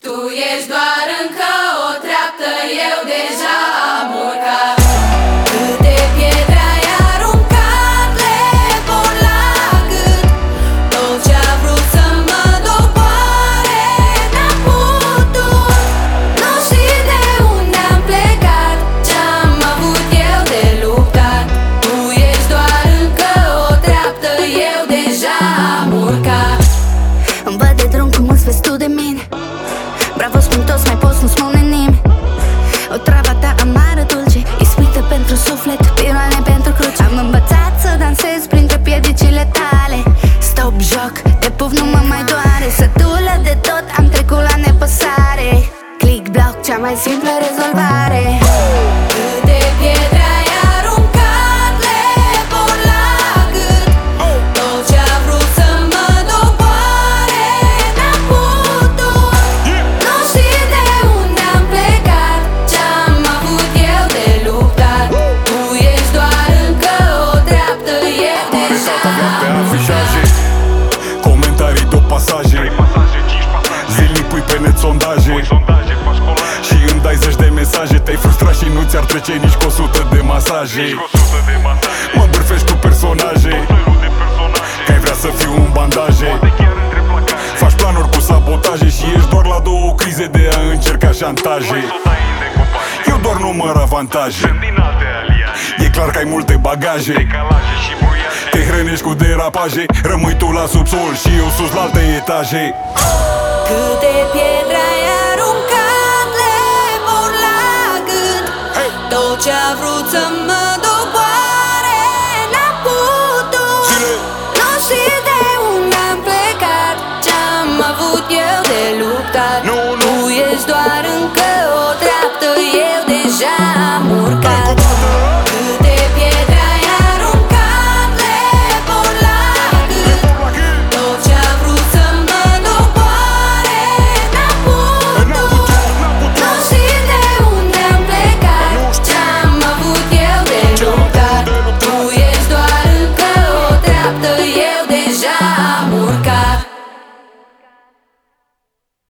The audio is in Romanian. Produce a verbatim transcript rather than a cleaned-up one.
Tu ești doar încă o treaptă, eu deja am urcat. Câte pietre ai aruncat, le pun la gât. Tot ce-a vrut să mă doboare, n-a putut. Nu știi de unde am plecat, ce-am avut eu de luptat. Tu ești doar încă o treaptă, eu deja am urcat. Îmi văd de drum cum îți vezi tu de mine. Bravo, spun toți, mai poți, nu spune nimeni. O travă ta amară, dulce, ispită pentru suflet, piroane pentru cruce. Am învățat să dansez printre piedicile tale. Stop, joc, de puf nu mă mai doare. Sătulă de tot, am trecut la nepăsare. Click, block, cea mai simplă rezolvare. Câte pietre ai aruncat, le pun la gât. Tot ce-a vrut să mă doboare, n-a putut. Nu știi de unde am plecat, ce-am avut eu de luptat. Tu ești doar încă o treaptă, eu deja pe afișaje, comentarii de pasaje. Zilnic pui pe net sondaje și îmi dai zeci de mesaje. Te-ai frustrat și nu ți-ar trece nici cu o sută de masaje. Mă bârfești cu personaje, că ai vrea să fiu un bandaje. Faci planuri cu sabotaje și ești doar la două crize de a încerca șantaje. Eu doar număr avantaje. E clar că ai multe bagaje, te hrănești cu derapaje. Rămâi tu la subsol și eu sus la alte etaje. Câte pietre ai aruncat, le pun la gât. Tot ce-a vrut să mă doboare, n-a putut. Nu știi de unde am plecat, ce-am avut eu de luptat.